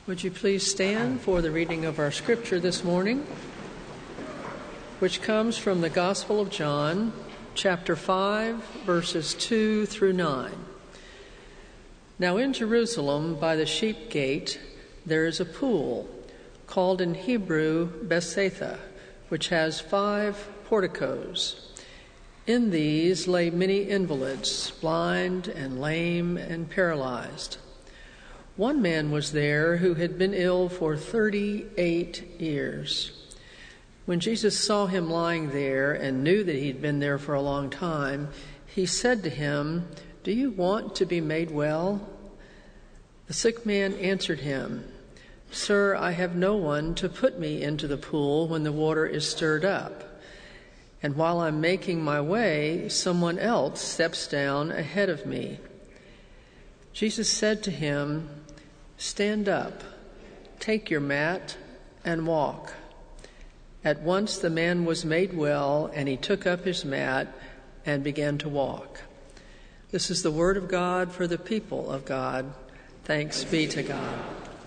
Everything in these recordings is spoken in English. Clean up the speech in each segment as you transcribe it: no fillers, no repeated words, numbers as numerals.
Would you please stand for the reading of our scripture this morning, which comes from the Gospel of John, chapter 5, verses 2 through 9. Now in Jerusalem, by the sheep gate, there is a pool, called in Hebrew Bethesda, which has 5 porticos. In these lay many invalids, blind and lame and paralyzed. One man was there who had been ill for 38 years. When Jesus saw him lying there and knew that he'd been there for a long time, he said to him, "Do you want to be made well?" The sick man answered him, "Sir, I have no one to put me into the pool when the water is stirred up. And while I'm making my way, someone else steps down ahead of me." Jesus said to him, "Stand up, take your mat, and walk." At once the man was made well, and he took up his mat and began to walk. This is the word of God for the people of God. Thanks be to God.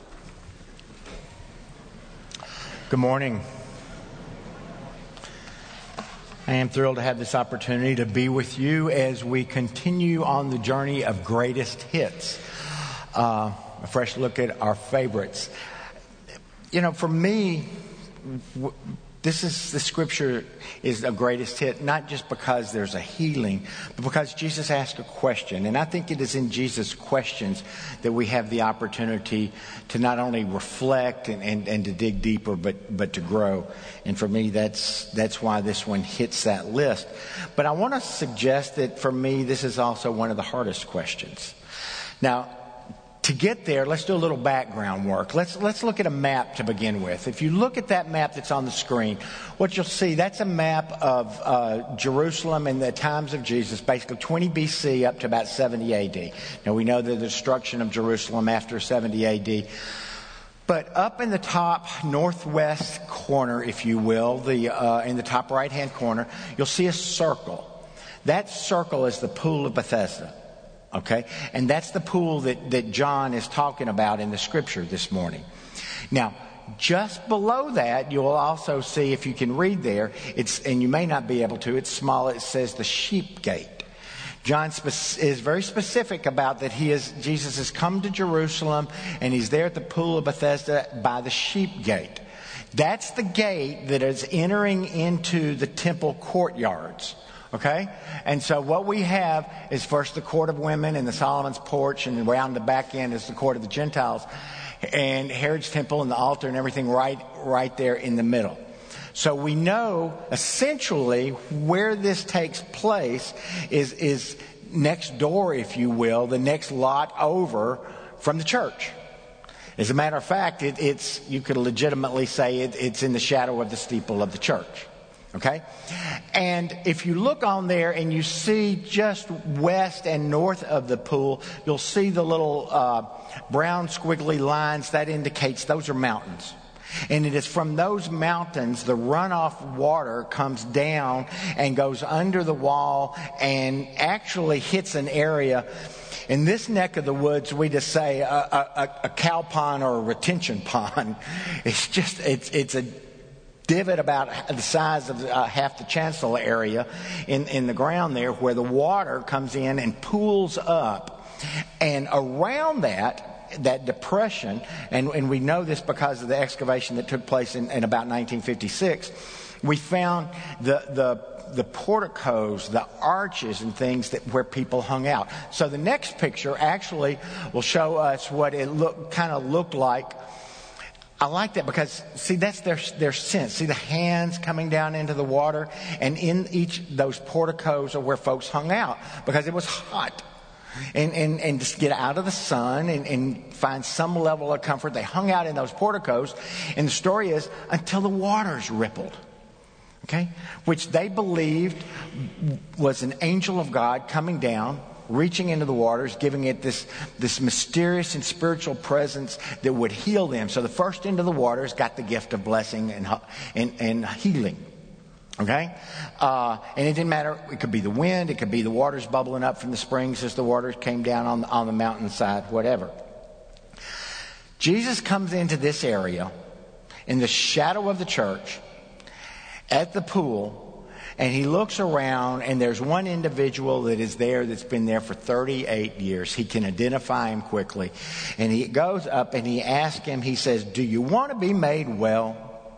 Good morning. I am thrilled to have this opportunity to be with you as we continue on the journey of greatest hits. A fresh look at our favorites. You know, for me, the scripture is a greatest hit, not just because there's a healing, but because Jesus asked a question. And I think it is in Jesus' questions that we have the opportunity to not only reflect and to dig deeper, but to grow. And for me, that's why this one hits that list. But I want to suggest that for me, this is also one of the hardest questions. Now, to get there, let's do a little background work. Let's look at a map to begin with. If you look at that map that's on the screen, what you'll see, that's a map of Jerusalem in the times of Jesus, basically 20 BC up to about 70 AD. Now we know the destruction of Jerusalem after 70 AD. But up in the top northwest corner, if you will, in the top right-hand corner, you'll see a circle. That circle is the Pool of Bethesda. Okay? And that's the pool that John is talking about in the scripture this morning. Now, just below that, you'll also see, if you can read there, and you may not be able to, it's small, it says the sheep gate. John is very specific about that Jesus has come to Jerusalem and he's there at the Pool of Bethesda by the sheep gate. That's the gate that is entering into the temple courtyards. Okay? And so what we have is first the court of women and the Solomon's porch, and around the back end is the court of the Gentiles, and Herod's temple and the altar and everything right there in the middle. So we know essentially where this takes place is next door, if you will, the next lot over from the church. As a matter of fact, you could legitimately say it's in the shadow of the steeple of the church. Okay? And if you look on there and you see just west and north of the pool, you'll see the little brown squiggly lines. That indicates those are mountains. And it is from those mountains the runoff water comes down and goes under the wall and actually hits an area. In this neck of the woods, we just say a cow pond or a retention pond. It's a divot about the size of half the chancel area in the ground there, where the water comes in and pools up. And around that depression, and we know this because of the excavation that took place in about 1956, we found the porticos, the arches and things where people hung out. So the next picture actually will show us what it looked like. I like that because, see, that's their sense. See the hands coming down into the water, and in each those porticos are where folks hung out because it was hot. And just get out of the sun and find some level of comfort. They hung out in those porticos, and the story is until the waters rippled. Okay? Which they believed was an angel of God coming down, reaching into the waters, giving it this mysterious and spiritual presence that would heal them. So the first into the waters got the gift of blessing and healing. Okay? And it didn't matter. It could be the wind. It could be the waters bubbling up from the springs as the waters came down on the mountainside, whatever. Jesus comes into this area in the shadow of the church at the pool, and he looks around, and there's one individual that is there that's been there for 38 years. He can identify him quickly. And he goes up and he asks him, he says, "Do you want to be made well?"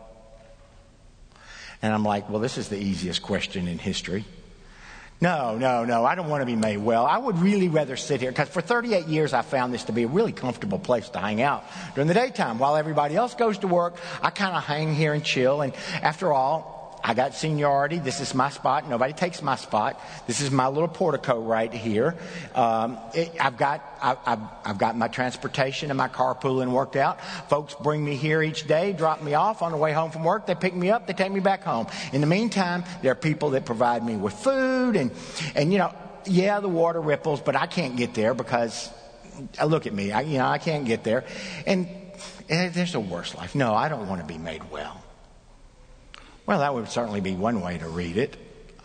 And I'm like, well, this is the easiest question in history. No, I don't want to be made well. I would really rather sit here, because for 38 years I found this to be a really comfortable place to hang out during the daytime. While everybody else goes to work, I kind of hang here and chill. And after all, I got seniority. This is my spot. Nobody takes my spot. This is my little portico right here. I've got my transportation and my carpooling worked out. Folks bring me here each day, drop me off on the way home from work. They pick me up. They take me back home. In the meantime, there are people that provide me with food and yeah, the water ripples, but I can't get there because look at me. I can't get there. And there's a worse life. No, I don't want to be made well. Well, that would certainly be one way to read it.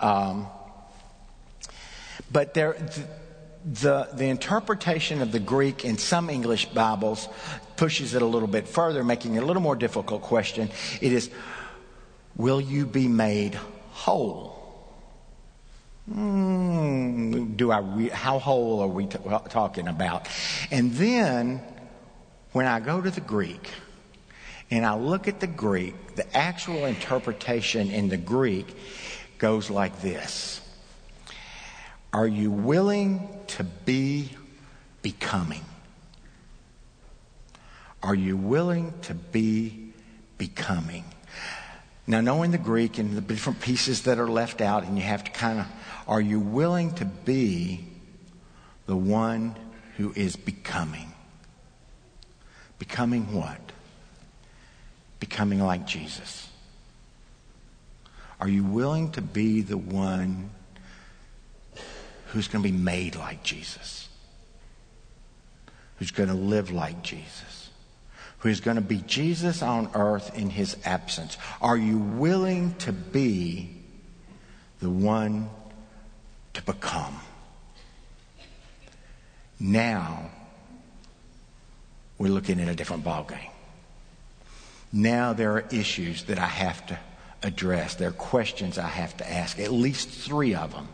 But the interpretation of the Greek in some English Bibles pushes it a little bit further, making it a little more difficult question. It is, will you be made whole? How whole are we talking about? And then, when I go to the Greek, and I look at the Greek, the actual interpretation in the Greek goes like this. Are you willing to be becoming? Are you willing to be becoming? Now, knowing the Greek and the different pieces that are left out, and you have to are you willing to be the one who is becoming? Becoming what? Becoming like Jesus. Are you willing to be the one who's going to be made like Jesus? Who's going to live like Jesus? Who's going to be Jesus on earth in his absence? Are you willing to be the one to become? Now, we're looking at a different ballgame. Now there are issues that I have to address. There are questions I have to ask, at least 3 of them,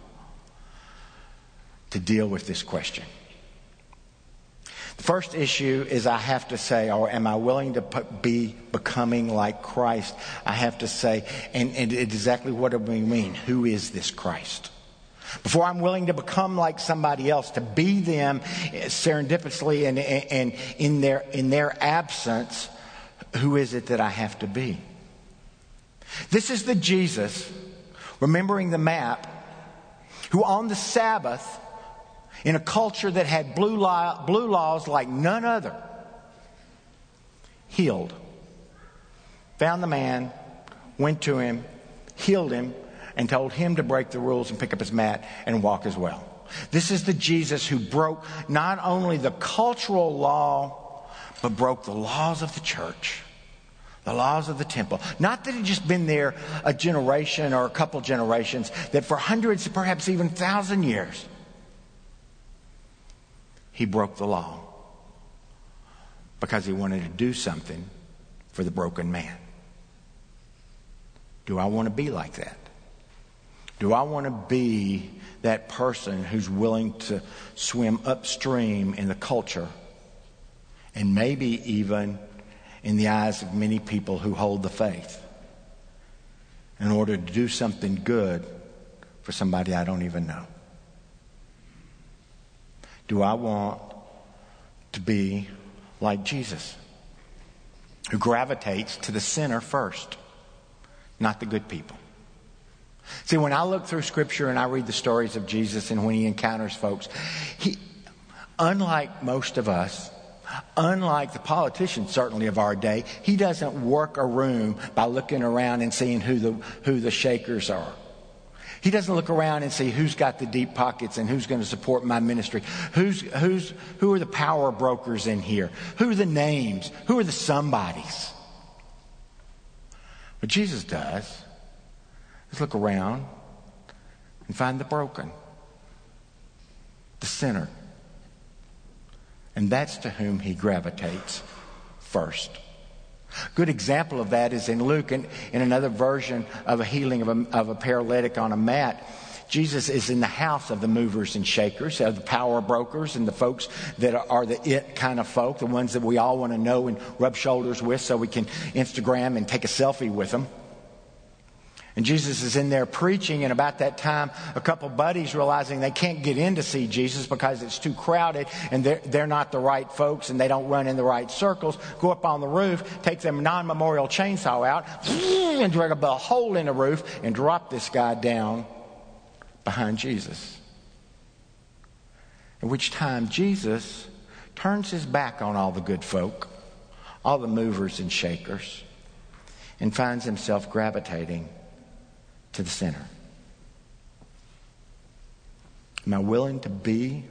to deal with this question. The first issue is I have to say, or am I willing to be becoming like Christ? I have to say, and exactly what do we mean? Who is this Christ? Before I'm willing to become like somebody else, to be them serendipitously and in their absence, who is it that I have to be? This is the Jesus, remembering the map, who on the Sabbath, in a culture that had blue laws like none other, healed. Found the man, went to him, healed him, and told him to break the rules and pick up his mat and walk as well. This is the Jesus who broke not only the cultural law, but broke the laws of the church, the laws of the temple. Not that he'd just been there a generation or a couple generations, that for hundreds, perhaps even 1,000 years, he broke the law because he wanted to do something for the broken man. Do I want to be like that? Do I want to be that person who's willing to swim upstream in the culture and maybe even in the eyes of many people who hold the faith in order to do something good for somebody I don't even know? Do I want to be like Jesus, who gravitates to the sinner first, not the good people? See, when I look through Scripture and I read the stories of Jesus and when he encounters folks, he, unlike most of us, unlike the politicians certainly of our day, he doesn't work a room by looking around and seeing who the shakers are. He doesn't look around and see who's got the deep pockets and who's going to support my ministry. Who are the power brokers in here? Who are the names? Who are the somebodies? What Jesus does is look around and find the broken, the sinner. And that's to whom he gravitates first. Good example of that is in Luke, in another version of a healing of a paralytic on a mat. Jesus is in the house of the movers and shakers, of the power brokers and the folks that are the it kind of folk, the ones that we all want to know and rub shoulders with so we can Instagram and take a selfie with them. And Jesus is in there preaching, and about that time, a couple buddies, realizing they can't get in to see Jesus because it's too crowded and they're not the right folks and they don't run in the right circles, go up on the roof, take their non-memorial chainsaw out, and drag a hole in the roof and drop this guy down behind Jesus. At which time Jesus turns his back on all the good folk, all the movers and shakers, and finds himself gravitating to the center. Am I willing to be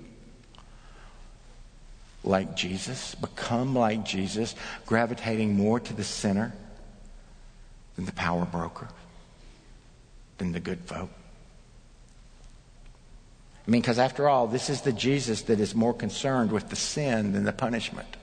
like Jesus, become like Jesus, gravitating more to the center than the power broker, than the good folk? I mean, because after all, this is the Jesus that is more concerned with the sin than the punishment.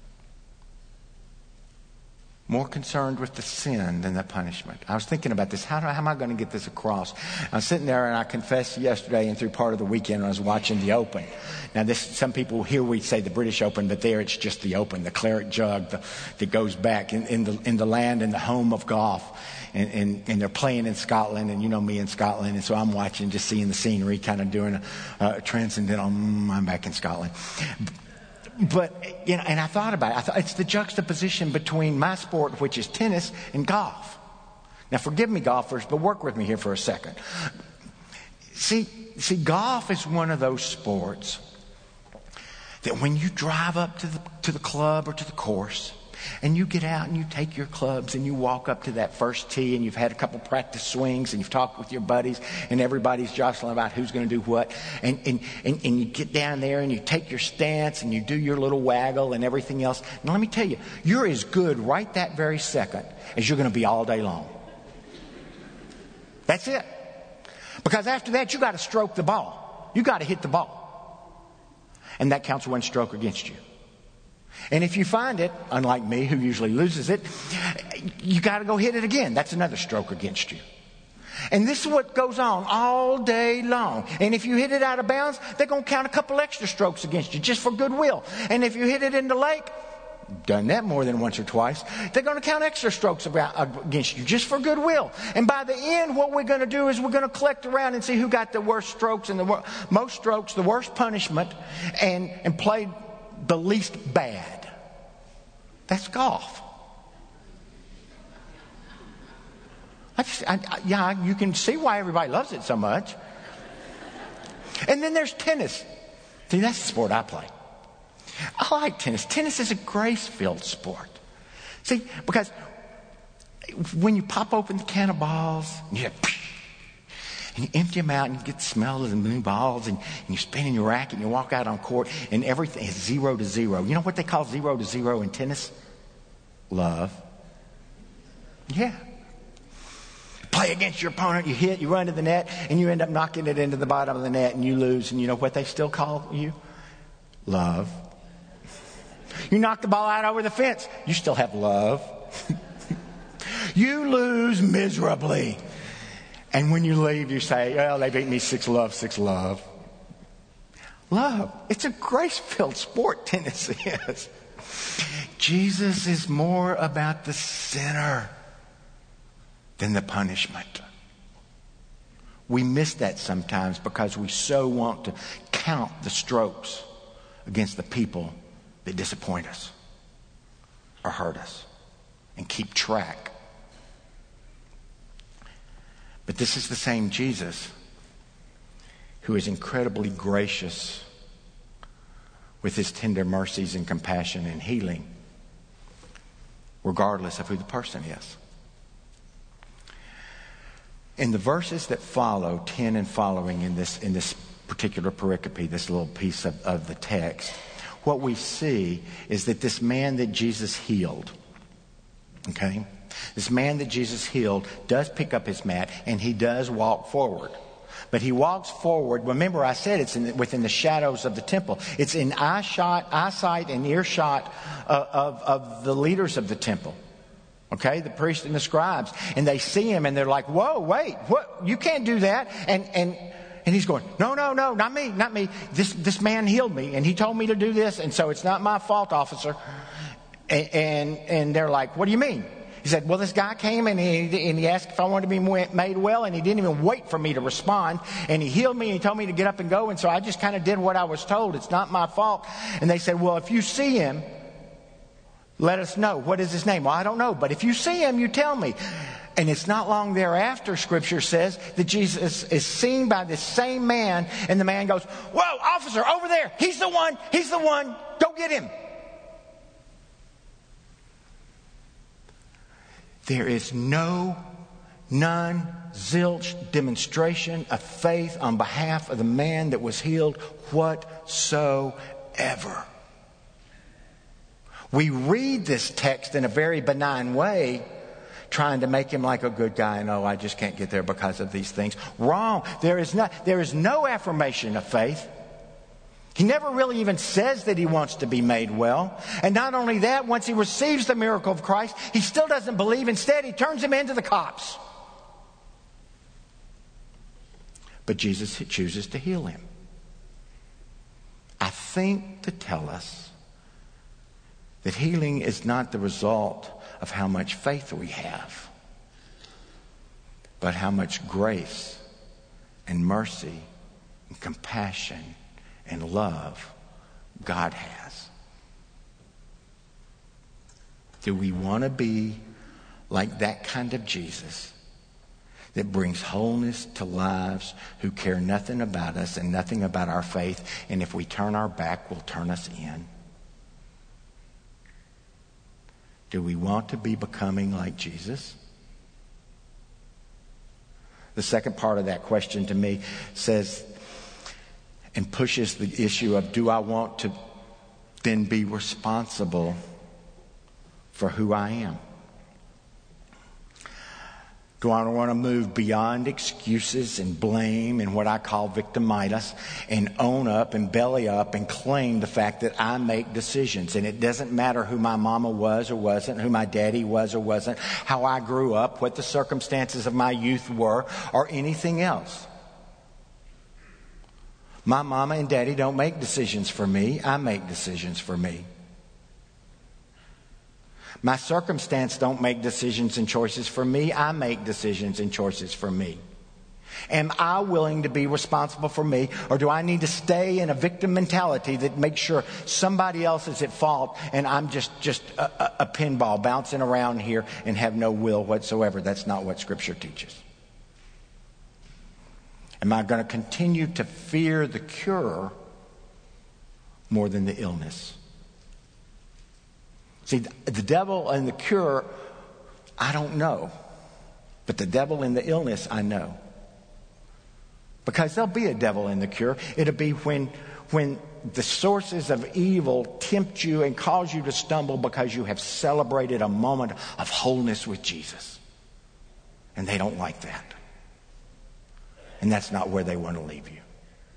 More concerned with the sin than the punishment. I was thinking about this. How am I going to get this across? I was sitting there, and I confessed yesterday and through part of the weekend when I was watching the Open. Now, some people here we say the British Open, but there it's just the Open, the claret jug that goes back in the land and the home of golf. And they're playing in Scotland, and you know me in Scotland, and so I'm watching, just seeing the scenery, kind of doing a transcendental. I'm back in Scotland. But, you know, and I thought about it. I thought it's the juxtaposition between my sport, which is tennis, and golf. Now, forgive me, golfers, but work with me here for a second. See, golf is one of those sports that when you drive up to the club or to the course, and you get out and you take your clubs and you walk up to that first tee, and you've had a couple practice swings and you've talked with your buddies and everybody's jostling about who's going to do what. And you get down there and you take your stance and you do your little waggle and everything else. Now let me tell you, you're as good right that very second as you're going to be all day long. That's it. Because after that, you got to stroke the ball. You got to hit the ball. And that counts one stroke against you. And if you find it, unlike me, who usually loses it, you got to go hit it again. That's another stroke against you. And this is what goes on all day long. And if you hit it out of bounds, they're going to count a couple extra strokes against you just for goodwill. And if you hit it in the lake, done that more than once or twice, they're going to count extra strokes against you just for goodwill. And by the end, what we're going to do is we're going to collect around and see who got the worst strokes and the most strokes, the worst punishment, and play the least bad. That's golf. Yeah, you can see why everybody loves it so much. And then there's tennis. See, that's the sport I play. I like tennis. Tennis is a grace-filled sport. See, because when you pop open the can of balls, and you empty them out and you get the smell of the new balls, and you spin in your racket and you walk out on court and everything is 0 to 0. You know what they call 0 to 0 in tennis? Love. Yeah. Play against your opponent, you hit, you run to the net, and you end up knocking it into the bottom of the net and you lose. And you know what they still call you? Love. You knock the ball out over the fence, you still have love. You lose miserably. And when you leave, you say, well, they beat me 6-love, 6-love. Love. It's a grace-filled sport, tennis is. Jesus is more about the sinner than the punishment. We miss that sometimes because we so want to count the strokes against the people that disappoint us or hurt us and keep track. But this is the same Jesus who is incredibly gracious with his tender mercies and compassion and healing, regardless of who the person is. In the verses that follow, 10 and following in this particular pericope, this little piece of the text, what we see is that this man that Jesus healed, okay? This man that Jesus healed does pick up his mat and he does walk forward. But he walks forward. Remember, I said it's within the shadows of the temple. It's in eyesight and earshot of the leaders of the temple. Okay, the priests and the scribes. And they see him and they're like, whoa, wait, what? You can't do that. And he's going, no, not me. This man healed me and he told me to do this. And so it's not my fault, officer. And they're like, what do you mean? He said, well, this guy came and he asked if I wanted to be made well, and he didn't even wait for me to respond. And he healed me and he told me to get up and go. And so I just kind of did what I was told. It's not my fault. And they said, well, if you see him, let us know. What is his name? Well, I don't know. But if you see him, you tell me. And it's not long thereafter, Scripture says, that Jesus is seen by this same man. And the man goes, whoa, officer, over there. He's the one. Go get him. There is none, zilch demonstration of faith on behalf of the man that was healed whatsoever. We read this text in a very benign way, trying to make him like a good guy. No, I just can't get there because of these things. Wrong. There is no affirmation of faith. He never really even says that he wants to be made well. And not only that, once he receives the miracle of Christ, he still doesn't believe. Instead, he turns him into the cops. But Jesus chooses to heal him. I think to tell us that healing is not the result of how much faith we have, but how much grace and mercy and compassion and love God has. Do we want to be like that kind of Jesus that brings wholeness to lives who care nothing about us and nothing about our faith, and if we turn our back, will turn us in? Do we want to be becoming like Jesus? The second part of that question to me says and pushes the issue of, do I want to then be responsible for who I am? Do I want to move beyond excuses and blame and what I call victimitis and own up and belly up and claim the fact that I make decisions? And it doesn't matter who my mama was or wasn't, who my daddy was or wasn't, how I grew up, what the circumstances of my youth were, or anything else. My mama and daddy don't make decisions for me. I make decisions for me. My circumstance don't make decisions and choices for me. I make decisions and choices for me. Am I willing to be responsible for me, or do I need to stay in a victim mentality that makes sure somebody else is at fault and I'm just a pinball bouncing around here and have no will whatsoever? That's not what Scripture teaches. Am I going to continue to fear the cure more than the illness? See, the devil and the cure, I don't know. But the devil and the illness, I know. Because there'll be a devil in the cure. It'll be when the sources of evil tempt you and cause you to stumble because you have celebrated a moment of wholeness with Jesus. And they don't like that. And that's not where they want to leave you.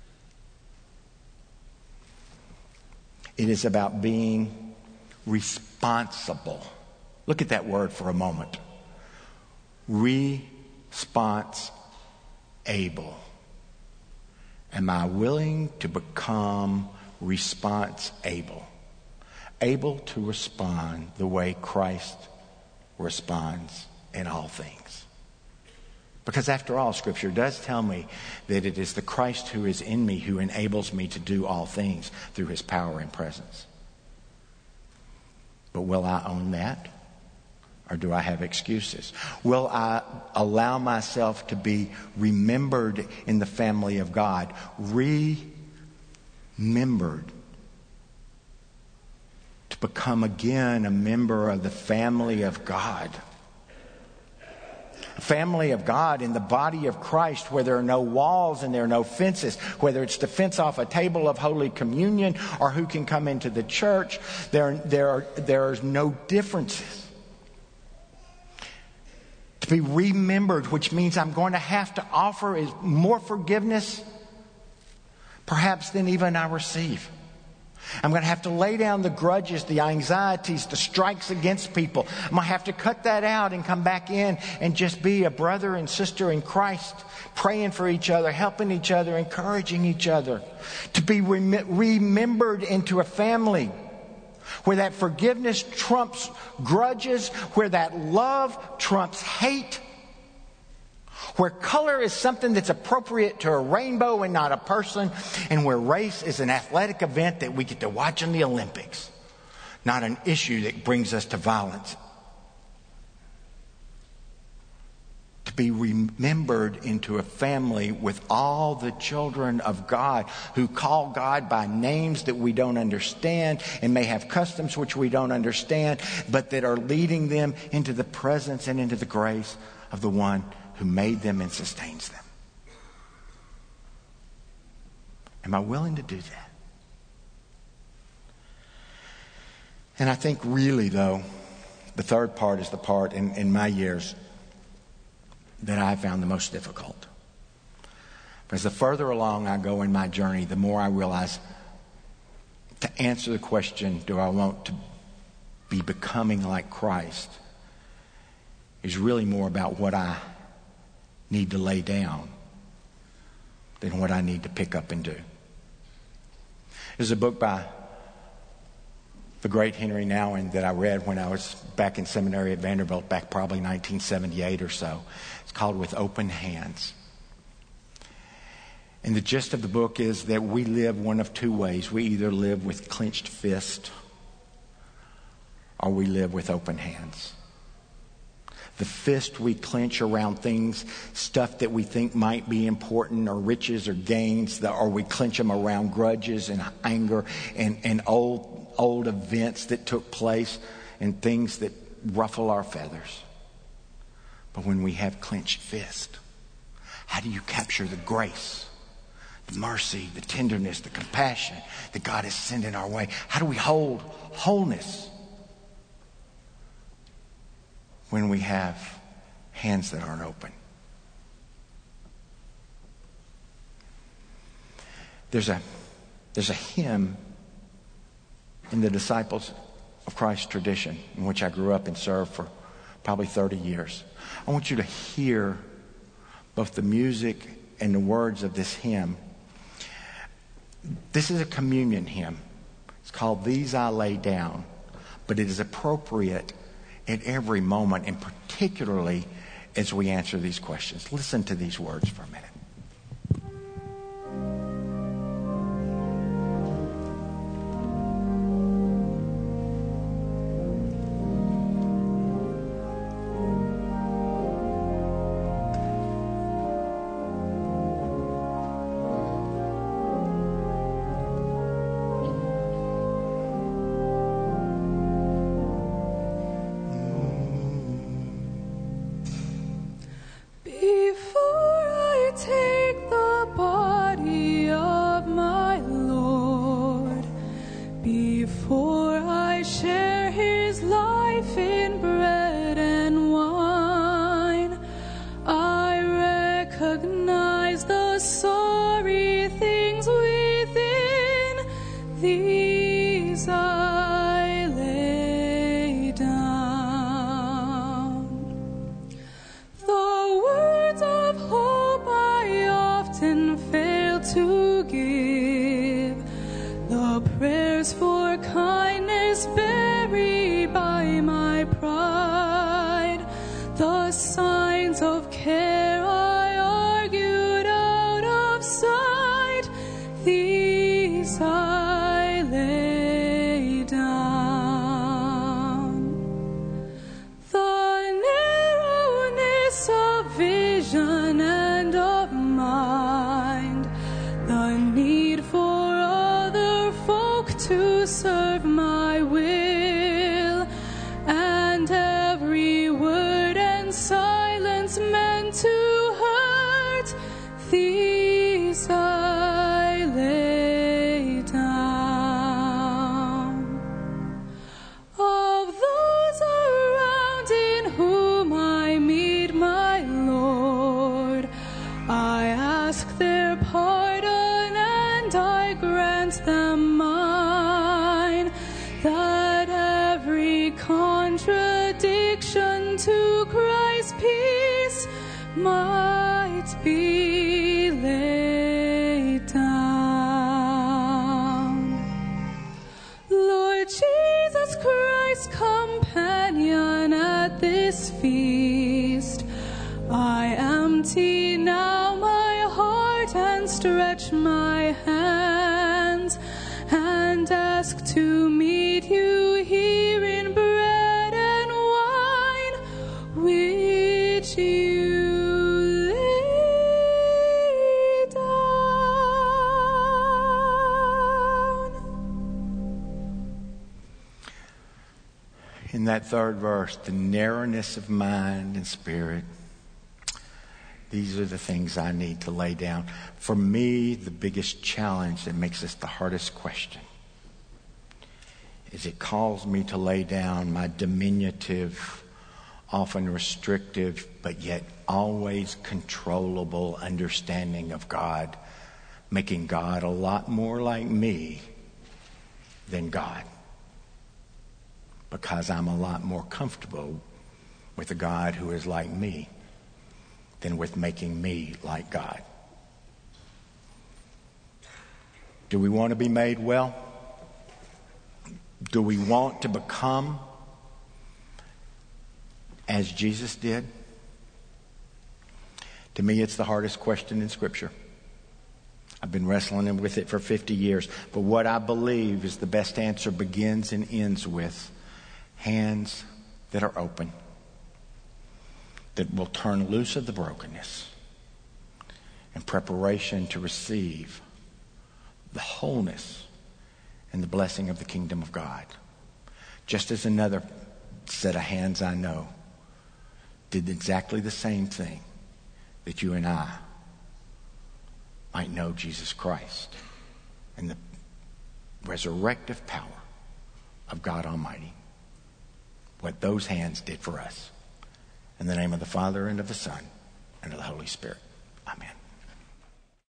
It is about being responsible. Look at that word for a moment. Response-able. Am I willing to become response-able? Able to respond the way Christ responds in all things. Because after all, Scripture does tell me that it is the Christ who is in me who enables me to do all things through His power and presence. But will I own that? Or do I have excuses? Will I allow myself to be remembered in the family of God? Remembered. To become again a member of the family of God. A family of God in the body of Christ, where there are no walls and there are no fences, whether it's to fence off a table of Holy Communion or who can come into the church, there are no differences. To be remembered, which means I'm going to have to offer is more forgiveness, perhaps, than even I receive. I'm going to have to lay down the grudges, the anxieties, the strikes against people. I'm going to have to cut that out and come back in and just be a brother and sister in Christ, praying for each other, helping each other, encouraging each other. To be remembered into a family where that forgiveness trumps grudges, where that love trumps hate, where color is something that's appropriate to a rainbow and not a person, and where race is an athletic event that we get to watch in the Olympics, not an issue that brings us to violence. To be remembered into a family with all the children of God who call God by names that we don't understand and may have customs which we don't understand, but that are leading them into the presence and into the grace of the one who made them and sustains them. Am I willing to do that? And I think really, though, the third part is the part in my years that I found the most difficult. Because the further along I go in my journey, the more I realize to answer the question, do I want to be becoming like Christ, is really more about what I need to lay down than what I need to pick up and do. There's a book by the great Henry Nouwen that I read when I was back in seminary at Vanderbilt, back probably 1978 or so. It's called With Open Hands. And the gist of the book is that we live one of two ways. We either live with clenched fists or we live with open hands. The fist we clench around things, stuff that we think might be important, or riches or gains, or we clench them around grudges and anger and old events that took place and things that ruffle our feathers. But when we have clenched fist, how do you capture the grace, the mercy, the tenderness, the compassion that God has sent in our way? How do we hold wholeness when we have hands that aren't open? There's a hymn in the Disciples of Christ tradition in which I grew up and served for probably 30 years. I want you to hear both the music and the words of this hymn. This is a communion hymn. It's called These I Lay Down, but it is appropriate at every moment, and particularly as we answer these questions. Listen to these words for a minute. For kindness buried by my pride. peace might be laid down. Lord Jesus Christ, companion at this feast, I empty now my heart and stretch my hands and ask to meet you here in bread and wine, which you lay down. In that third verse, the narrowness of mind and spirit, these are the things I need to lay down. For me, the biggest challenge that makes this the hardest question is it calls me to lay down my diminutive, often restrictive, but yet always controllable understanding of God, making God a lot more like me than God, because I'm a lot more comfortable with a God who is like me than with making me like God. Do we want to be made well? Do we want to become as Jesus did? To me, it's the hardest question in Scripture. I've been wrestling with it for 50 years. But what I believe is the best answer begins and ends with hands that are open, that will turn loose of the brokenness in preparation to receive the wholeness and the blessing of the kingdom of God. Just as another set of hands I know did exactly the same thing, that you and I might know Jesus Christ and the resurrective power of God Almighty. What those hands did for us. In the name of the Father, and of the Son, and of the Holy Spirit. Amen.